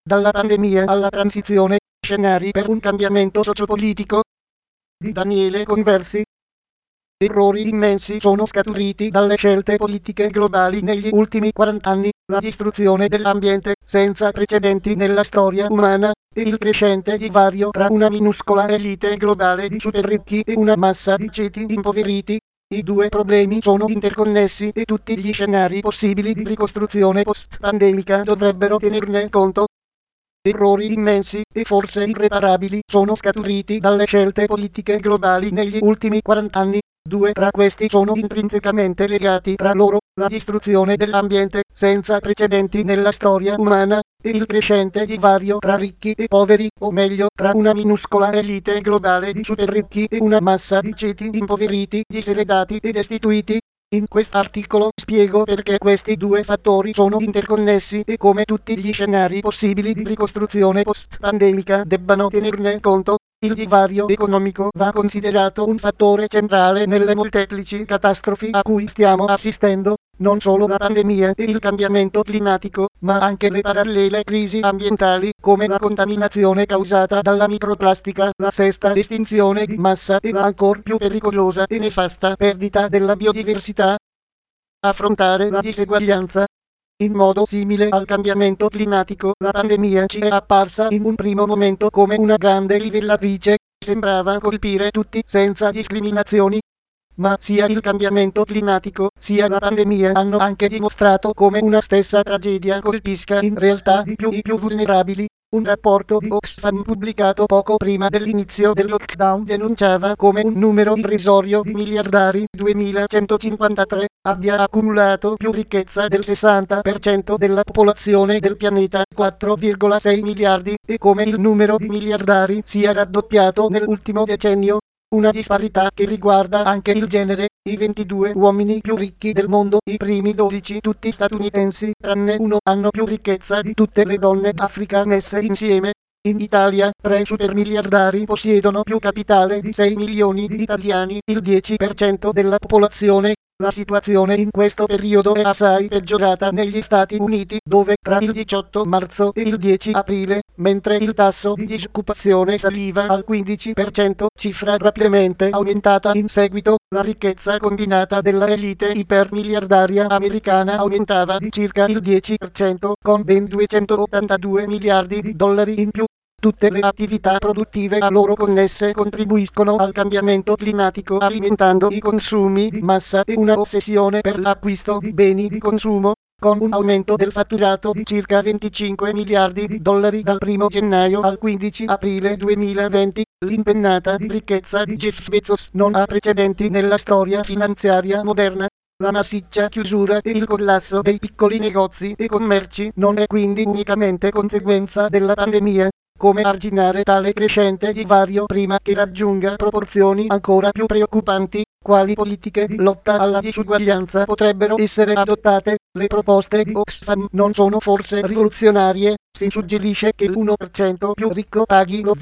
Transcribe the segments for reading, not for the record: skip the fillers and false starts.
Dalla pandemia alla transizione, scenari per un cambiamento sociopolitico di Daniele Conversi. Errori immensi sono scaturiti dalle scelte politiche globali negli ultimi 40 anni, la distruzione dell'ambiente, senza precedenti nella storia umana, e il crescente divario tra una minuscola elite globale di superricchi e una massa di ceti impoveriti. I due problemi sono interconnessi e tutti gli scenari possibili di ricostruzione post-pandemica dovrebbero tenerne conto. Errori immensi e forse irreparabili sono scaturiti dalle scelte politiche globali negli ultimi 40 anni. Due tra questi sono intrinsecamente legati tra loro: la distruzione dell'ambiente, senza precedenti nella storia umana, e il crescente divario tra ricchi e poveri, o meglio, tra una minuscola elite globale di superricchi e una massa di ceti impoveriti, diseredati e destituiti. In quest'articolo spiego perché questi due fattori sono interconnessi e come tutti gli scenari possibili di ricostruzione post-pandemica debbano tenerne conto. Il divario economico va considerato un fattore centrale nelle molteplici catastrofi a cui stiamo assistendo, non solo la pandemia e il cambiamento climatico, ma anche le parallele crisi ambientali, come la contaminazione causata dalla microplastica, la sesta estinzione di massa e la ancor più pericolosa e nefasta perdita della biodiversità. Affrontare la diseguaglianza. In modo simile al cambiamento climatico, la pandemia ci è apparsa in un primo momento come una grande livellatrice, sembrava colpire tutti senza discriminazioni. Ma sia il cambiamento climatico, sia la pandemia hanno anche dimostrato come una stessa tragedia colpisca in realtà di più i più vulnerabili. Un rapporto di Oxfam pubblicato poco prima dell'inizio del lockdown denunciava come un numero irrisorio di miliardari, 2153, abbia accumulato più ricchezza del 60% della popolazione del pianeta, 4,6 miliardi, e come il numero di miliardari sia raddoppiato nell'ultimo decennio. Una disparità che riguarda anche il genere: i 22 uomini più ricchi del mondo, i primi 12 tutti statunitensi, tranne uno, hanno più ricchezza di tutte le donne d'Africa messe insieme. In Italia, 3 supermiliardari possiedono più capitale di 6 milioni di italiani, il 10% della popolazione. La situazione in questo periodo è assai peggiorata negli Stati Uniti, dove tra il 18 marzo e il 10 aprile, mentre il tasso di disoccupazione saliva al 15%, cifra rapidamente aumentata in seguito, la ricchezza combinata della elite ipermiliardaria americana aumentava di circa il 10%, con ben 282 miliardi di dollari in più. Tutte le attività produttive a loro connesse contribuiscono al cambiamento climatico, alimentando i consumi di massa e una ossessione per l'acquisto di beni di consumo. Con un aumento del fatturato di circa 25 miliardi di dollari dal 1 gennaio al 15 aprile 2020, l'impennata di ricchezza di Jeff Bezos non ha precedenti nella storia finanziaria moderna. La massiccia chiusura e il collasso dei piccoli negozi e commerci non è quindi unicamente conseguenza della pandemia. Come arginare tale crescente divario prima che raggiunga proporzioni ancora più preoccupanti? Quali politiche di lotta alla disuguaglianza potrebbero essere adottate? Le proposte di Oxfam non sono forse rivoluzionarie? Si suggerisce che l'1% più ricco paghi lo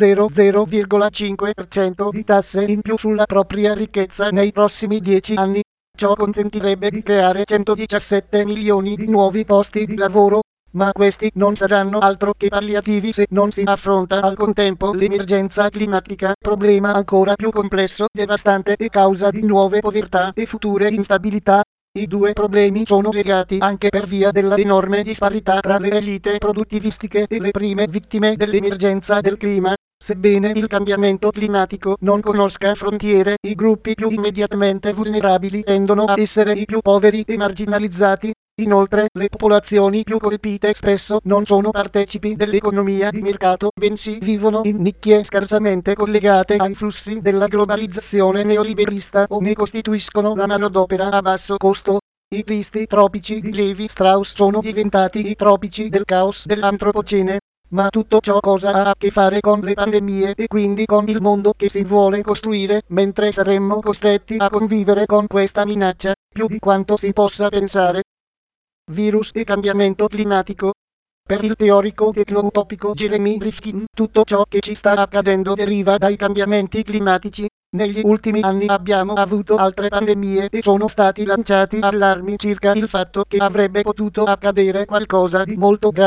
0,5% di tasse in più sulla propria ricchezza nei prossimi 10 anni. Ciò consentirebbe di creare 117 milioni di nuovi posti di lavoro. Ma questi non saranno altro che palliativi se non si affronta al contempo l'emergenza climatica, problema ancora più complesso, devastante e causa di nuove povertà e future instabilità. I due problemi sono legati anche per via della enorme disparità tra le elite produttivistiche e le prime vittime dell'emergenza del clima. Sebbene il cambiamento climatico non conosca frontiere, i gruppi più immediatamente vulnerabili tendono a essere i più poveri e marginalizzati. Inoltre, le popolazioni più colpite spesso non sono partecipi dell'economia di mercato, bensì vivono in nicchie scarsamente collegate ai flussi della globalizzazione neoliberista o ne costituiscono la manodopera a basso costo. I tristi tropici di Levi Strauss sono diventati i tropici del caos dell'antropocene. Ma tutto ciò cosa ha a che fare con le pandemie e quindi con il mondo che si vuole costruire, mentre saremmo costretti a convivere con questa minaccia, più di quanto si possa pensare? Virus e cambiamento climatico. Per il teorico tecno-utopico Jeremy Rifkin, tutto ciò che ci sta accadendo deriva dai cambiamenti climatici. Negli ultimi anni abbiamo avuto altre pandemie e sono stati lanciati allarmi circa il fatto che avrebbe potuto accadere qualcosa di molto grave.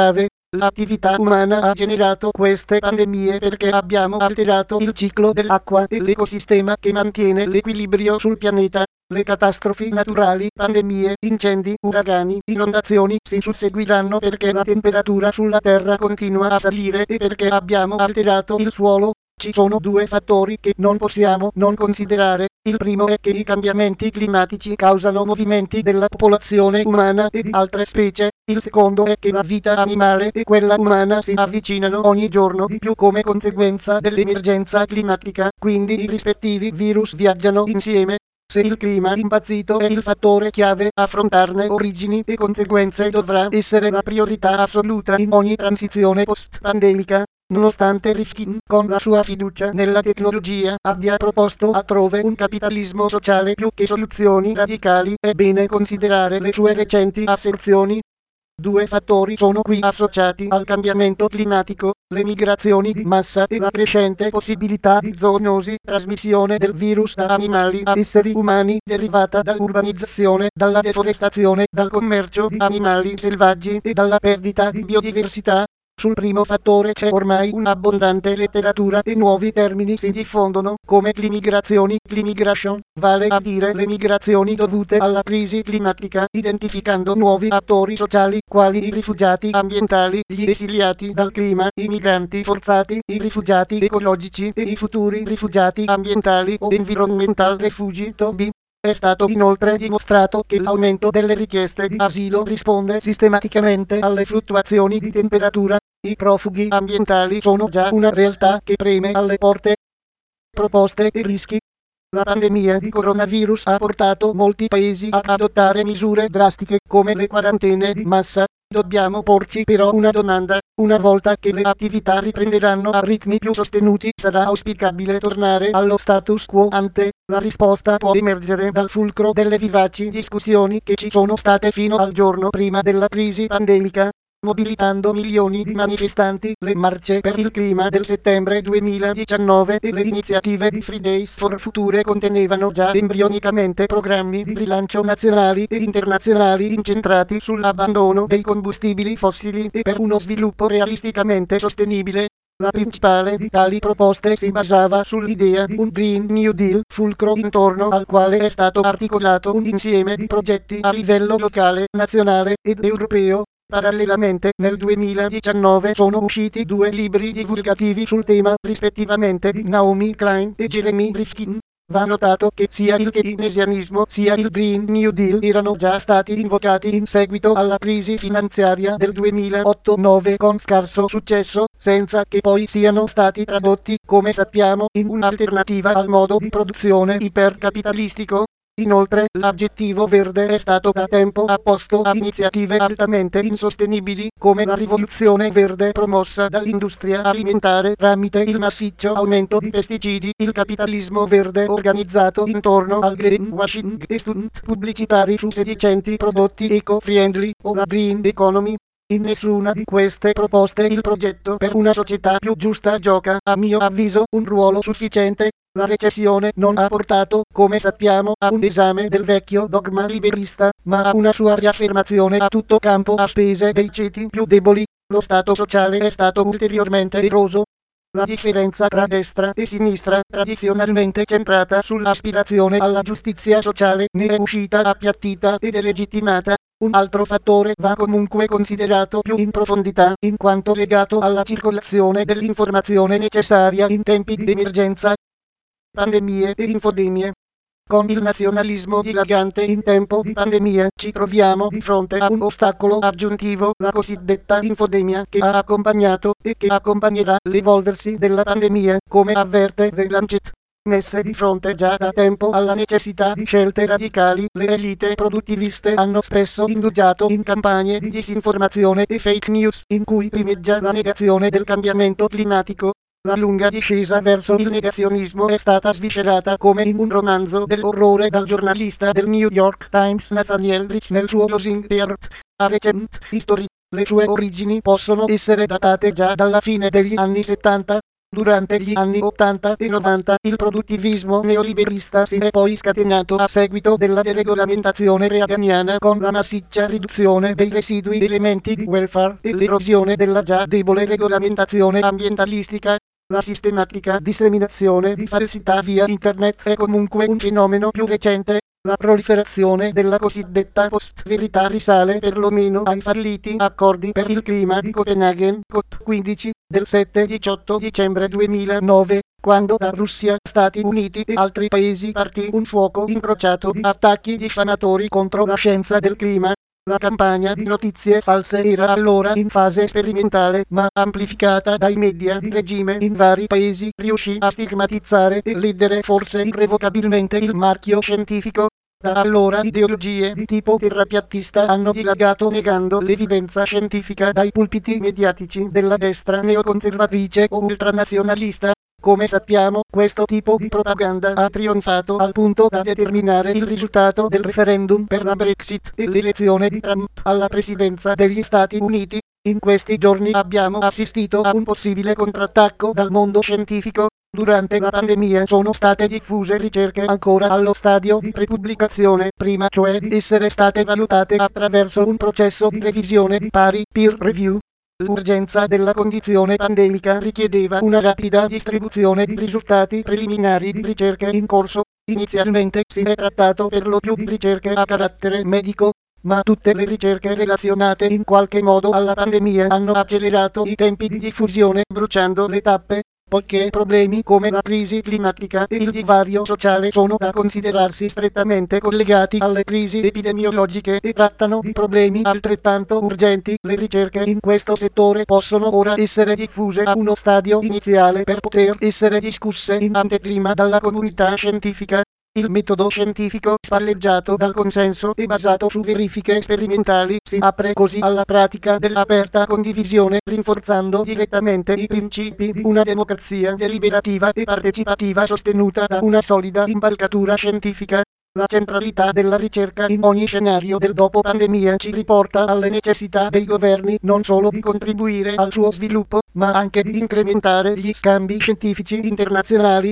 L'attività umana ha generato queste pandemie perché abbiamo alterato il ciclo dell'acqua e l'ecosistema che mantiene l'equilibrio sul pianeta. Le catastrofi naturali, pandemie, incendi, uragani, inondazioni si susseguiranno perché la temperatura sulla Terra continua a salire e perché abbiamo alterato il suolo. Ci sono due fattori che non possiamo non considerare. Il primo è che i cambiamenti climatici causano movimenti della popolazione umana e di altre specie. Il secondo è che la vita animale e quella umana si avvicinano ogni giorno di più come conseguenza dell'emergenza climatica, quindi i rispettivi virus viaggiano insieme. Se il clima impazzito è il fattore chiave, affrontarne origini e conseguenze dovrà essere la priorità assoluta in ogni transizione post-pandemica. Nonostante Rifkin, con la sua fiducia nella tecnologia, abbia proposto altrove un capitalismo sociale più che soluzioni radicali, è bene considerare le sue recenti asserzioni. Due fattori sono qui associati al cambiamento climatico: le migrazioni di massa e la crescente possibilità di zoonosi, trasmissione del virus da animali a esseri umani, derivata dall'urbanizzazione, dalla deforestazione, dal commercio di animali selvaggi e dalla perdita di biodiversità. Sul primo fattore c'è ormai un'abbondante letteratura e nuovi termini si diffondono, come climigration, vale a dire le migrazioni dovute alla crisi climatica, identificando nuovi attori sociali, quali i rifugiati ambientali, gli esiliati dal clima, i migranti forzati, i rifugiati ecologici e i futuri rifugiati ambientali o environmental refugee (TOBI). È stato inoltre dimostrato che l'aumento delle richieste di asilo risponde sistematicamente alle fluttuazioni di temperatura. I profughi ambientali sono già una realtà che preme alle porte. Proposte e rischi. La pandemia di coronavirus ha portato molti paesi ad adottare misure drastiche come le quarantene di massa. Dobbiamo porci però una domanda: una volta che le attività riprenderanno a ritmi più sostenuti, sarà auspicabile tornare allo status quo ante? La risposta può emergere dal fulcro delle vivaci discussioni che ci sono state fino al giorno prima della crisi pandemica. Mobilitando milioni di manifestanti, le marce per il clima del settembre 2019 e le iniziative di Fridays for Future contenevano già embrionicamente programmi di rilancio nazionali e internazionali incentrati sull'abbandono dei combustibili fossili e per uno sviluppo realisticamente sostenibile. La principale di tali proposte si basava sull'idea di un Green New Deal, fulcro intorno al quale è stato articolato un insieme di progetti a livello locale, nazionale ed europeo. Parallelamente, nel 2019 sono usciti due libri divulgativi sul tema, rispettivamente di Naomi Klein e Jeremy Rifkin. Va notato che sia il keynesianismo sia il Green New Deal erano già stati invocati in seguito alla crisi finanziaria del 2008-9 con scarso successo, senza che poi siano stati tradotti, come sappiamo, in un'alternativa al modo di produzione ipercapitalistico. Inoltre, l'aggettivo verde è stato da tempo apposto a iniziative altamente insostenibili, come la rivoluzione verde promossa dall'industria alimentare tramite il massiccio aumento di pesticidi, il capitalismo verde organizzato intorno al greenwashing e stunt pubblicitari su sedicenti prodotti eco-friendly, o la green economy. In nessuna di queste proposte il progetto per una società più giusta gioca, a mio avviso, un ruolo sufficiente. La recessione non ha portato, come sappiamo, a un esame del vecchio dogma liberista, ma a una sua riaffermazione a tutto campo a spese dei ceti più deboli. Lo Stato sociale è stato ulteriormente eroso. La differenza tra destra e sinistra, tradizionalmente centrata sull'aspirazione alla giustizia sociale, ne è uscita appiattita e delegittimata. Un altro fattore va comunque considerato più in profondità, in quanto legato alla circolazione dell'informazione necessaria in tempi di emergenza. Pandemie e infodemie. Con il nazionalismo dilagante in tempo di pandemia ci troviamo di fronte a un ostacolo aggiuntivo, la cosiddetta infodemia, che ha accompagnato e che accompagnerà l'evolversi della pandemia, come avverte The Lancet. Messe di fronte già da tempo alla necessità di scelte radicali, le elite produttiviste hanno spesso indugiato in campagne di disinformazione e fake news, in cui primeggia la negazione del cambiamento climatico. La lunga discesa verso il negazionismo è stata sviscerata come in un romanzo dell'orrore dal giornalista del New York Times Nathaniel Rich nel suo Losing Earth, a Recent History. Le sue origini possono essere datate già dalla fine degli anni 70. Durante gli anni 80 e 90 il produttivismo neoliberista si è poi scatenato a seguito della deregolamentazione reaganiana con la massiccia riduzione dei residui elementi di welfare e l'erosione della già debole regolamentazione ambientalistica. La sistematica disseminazione di falsità via internet è comunque un fenomeno più recente. La proliferazione della cosiddetta post-verità risale perlomeno ai falliti accordi per il clima di Copenaghen COP15 del 7-18 dicembre 2009, quando da Russia, Stati Uniti e altri paesi partì un fuoco incrociato di attacchi diffamatori contro la scienza del clima. La campagna di notizie false era allora in fase sperimentale, ma amplificata dai media di regime in vari paesi riuscì a stigmatizzare e ledere forse irrevocabilmente il marchio scientifico. Da allora ideologie di tipo terrapiattista hanno dilagato negando l'evidenza scientifica dai pulpiti mediatici della destra neoconservatrice o ultranazionalista. Come sappiamo, questo tipo di propaganda ha trionfato al punto da determinare il risultato del referendum per la Brexit e l'elezione di Trump alla presidenza degli Stati Uniti. In questi giorni abbiamo assistito a un possibile contrattacco dal mondo scientifico. Durante la pandemia sono state diffuse ricerche ancora allo stadio di prepubblicazione, prima cioè di essere state valutate attraverso un processo di revisione di pari peer review. L'urgenza della condizione pandemica richiedeva una rapida distribuzione di risultati preliminari di ricerche in corso. Inizialmente si è trattato per lo più di ricerche a carattere medico, ma tutte le ricerche relazionate in qualche modo alla pandemia hanno accelerato i tempi di diffusione bruciando le tappe. Poiché problemi come la crisi climatica e il divario sociale sono da considerarsi strettamente collegati alle crisi epidemiologiche e trattano di problemi altrettanto urgenti, le ricerche in questo settore possono ora essere diffuse a uno stadio iniziale per poter essere discusse in anteprima dalla comunità scientifica. Il metodo scientifico spalleggiato dal consenso e basato su verifiche sperimentali si apre così alla pratica dell'aperta condivisione, rinforzando direttamente i principi di una democrazia deliberativa e partecipativa sostenuta da una solida impalcatura scientifica. La centralità della ricerca in ogni scenario del dopo pandemia ci riporta alle necessità dei governi non solo di contribuire al suo sviluppo, ma anche di incrementare gli scambi scientifici internazionali.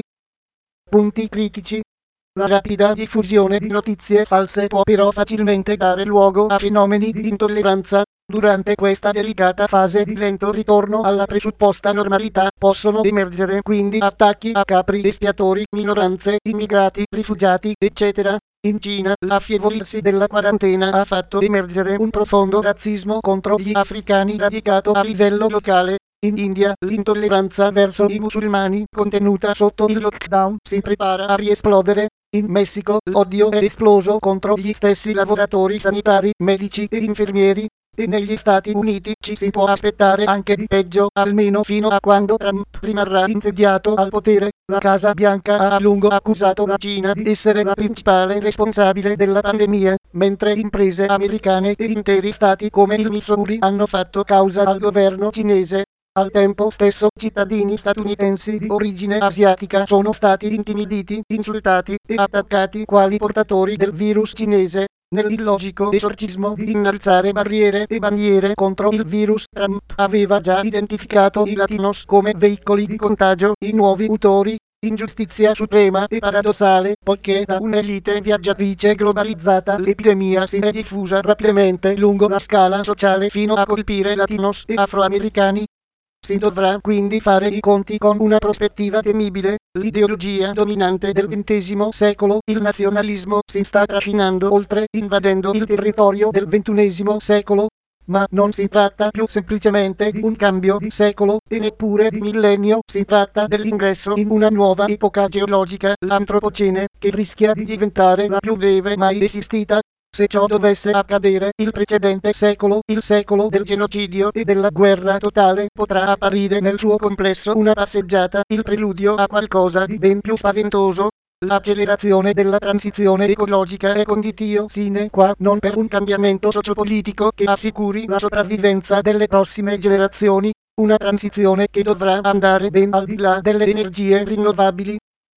Punti critici. La rapida diffusione di notizie false può però facilmente dare luogo a fenomeni di intolleranza. Durante questa delicata fase di lento ritorno alla presupposta normalità possono emergere quindi attacchi a capri espiatori, minoranze, immigrati, rifugiati, eccetera. In Cina, l'affievolirsi della quarantena ha fatto emergere un profondo razzismo contro gli africani radicato a livello locale. In India, l'intolleranza verso i musulmani, contenuta sotto il lockdown, si prepara a riesplodere. In Messico, l'odio è esploso contro gli stessi lavoratori sanitari, medici e infermieri. E negli Stati Uniti ci si può aspettare anche di peggio, almeno fino a quando Trump rimarrà insediato al potere. La Casa Bianca ha a lungo accusato la Cina di essere la principale responsabile della pandemia, mentre imprese americane e interi stati come il Missouri hanno fatto causa al governo cinese. Al tempo stesso cittadini statunitensi di origine asiatica sono stati intimiditi, insultati e attaccati quali portatori del virus cinese. Nell'illogico esorcismo di innalzare barriere e bandiere contro il virus, Trump aveva già identificato i latinos come veicoli di contagio, i nuovi utori. Ingiustizia suprema e paradossale, poiché da un'elite viaggiatrice globalizzata l'epidemia si è diffusa rapidamente lungo la scala sociale fino a colpire latinos e afroamericani. Si dovrà quindi fare i conti con una prospettiva temibile. L'ideologia dominante del XX secolo, il nazionalismo, si sta trascinando oltre, invadendo il territorio del XXI secolo. Ma non si tratta più semplicemente di un cambio di secolo, e neppure di millennio, si tratta dell'ingresso in una nuova epoca geologica, l'antropocene, che rischia di diventare la più breve mai esistita. Se ciò dovesse accadere, il precedente secolo, il secolo del genocidio e della guerra totale, potrà apparire nel suo complesso una passeggiata, il preludio a qualcosa di ben più spaventoso. L'accelerazione della transizione ecologica è conditio sine qua non per un cambiamento sociopolitico che assicuri la sopravvivenza delle prossime generazioni, una transizione che dovrà andare ben al di là delle energie rinnovabili.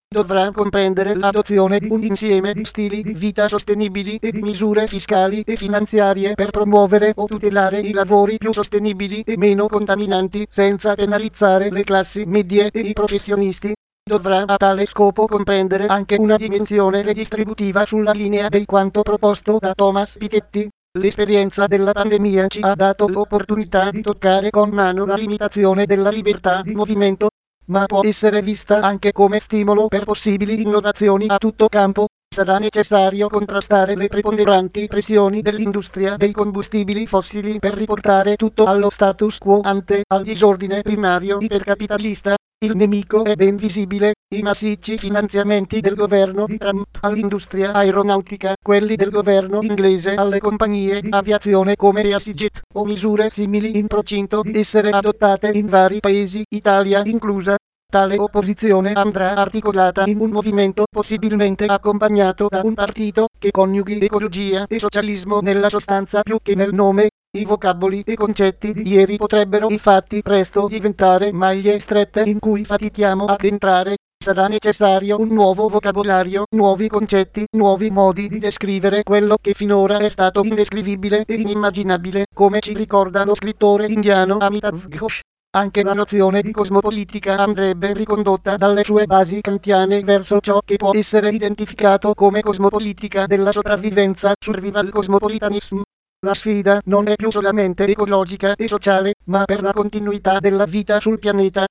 dovrà comprendere l'adozione di un insieme di stili di vita sostenibili e di misure fiscali e finanziarie per promuovere o tutelare i lavori più sostenibili e meno contaminanti senza penalizzare le classi medie e i professionisti. Dovrà a tale scopo comprendere anche una dimensione redistributiva sulla linea di quanto proposto da Thomas Piketty. L'esperienza della pandemia ci ha dato l'opportunità di toccare con mano la limitazione della libertà di movimento, ma può essere vista anche come stimolo per possibili innovazioni a tutto campo. Sarà necessario contrastare le preponderanti pressioni dell'industria dei combustibili fossili per riportare tutto allo status quo ante al disordine primario ipercapitalista. Il nemico è ben visibile: i massicci finanziamenti del governo di Trump all'industria aeronautica, quelli del governo inglese alle compagnie di aviazione come EasyJet, o misure simili in procinto di essere adottate in vari paesi, Italia inclusa. Tale opposizione andrà articolata in un movimento possibilmente accompagnato da un partito che coniughi ecologia e socialismo nella sostanza più che nel nome. I vocaboli e concetti di ieri potrebbero infatti presto diventare maglie strette in cui fatichiamo ad entrare. Sarà necessario un nuovo vocabolario, nuovi concetti, nuovi modi di descrivere quello che finora è stato indescrivibile e inimmaginabile, come ci ricorda lo scrittore indiano Amitav Ghosh. Anche la nozione di cosmopolitica andrebbe ricondotta dalle sue basi kantiane verso ciò che può essere identificato come cosmopolitica della sopravvivenza, survival cosmopolitanism. La sfida non è più solamente ecologica e sociale, ma per la continuità della vita sul pianeta.